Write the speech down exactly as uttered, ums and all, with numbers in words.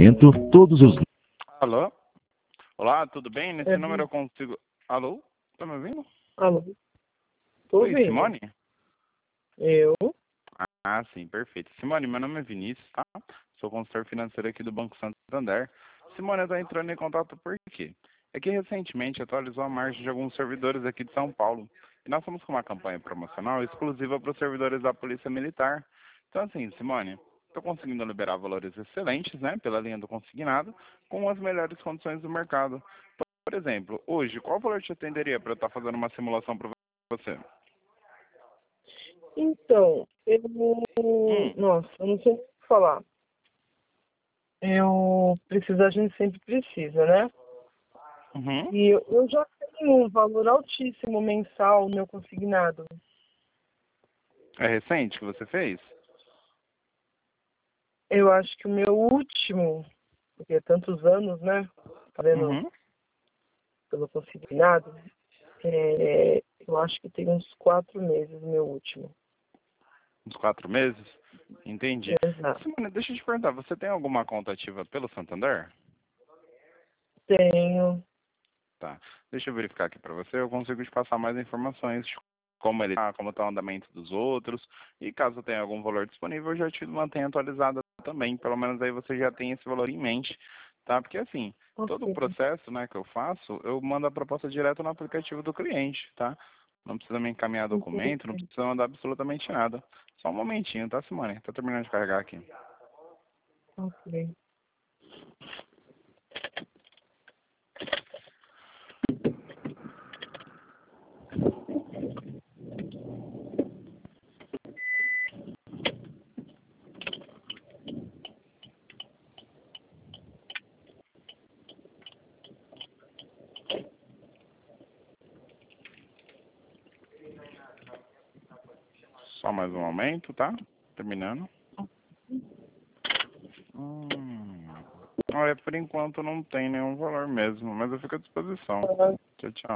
momento, todos os... Alô? Olá, tudo bem? Nesse É, número eu consigo... Alô? Tá me ouvindo? alô? Tô Oi, ouvindo. Simone? Eu? Ah, sim, perfeito. Simone, meu nome é Vinícius, tá? Sou consultor financeiro aqui do Banco Santander. Simone, eu tô entrando em contato por quê? É que recentemente atualizou a margem de alguns servidores aqui de São Paulo. E nós estamos com uma campanha promocional exclusiva para os servidores da Polícia Militar. Então, assim, Simone, estou conseguindo liberar valores excelentes, né, pela linha do consignado, com as melhores condições do mercado. Por exemplo, hoje, qual valor te atenderia para eu estar fazendo uma simulação para você? Então, eu... Hum, Nossa, eu não sei o que falar. Eu preciso, a gente sempre precisa, né? uhum. E eu, eu já tenho um valor altíssimo mensal no meu consignado. É recente que você fez? Eu acho que o meu último, porque é tantos anos, né? Fazendo Uhum. pelo consignado, é, eu acho que tem uns quatro meses o meu último. Uns quatro meses? Entendi. Exato. Simone, deixa eu te perguntar, você tem alguma conta ativa pelo Santander? Tenho. Tá. Deixa eu verificar aqui para você, eu consigo te passar mais informações de como ele tá, como está o andamento dos outros, e caso tenha algum valor disponível, eu já te mantenho atualizado também, pelo menos aí você já tem esse valor em mente, tá? Porque assim, todo o Ok. processo, né, que eu faço, eu mando a proposta direto no aplicativo do cliente, tá? Não precisa me encaminhar documento, não Entendi. precisa mandar absolutamente nada. Só um momentinho, tá, Simone? Tá terminando de carregar aqui. Ok. Só mais um momento, tá? Terminando. Hum. Olha, por enquanto não tem nenhum valor mesmo, mas eu fico à disposição. Tchau, tchau.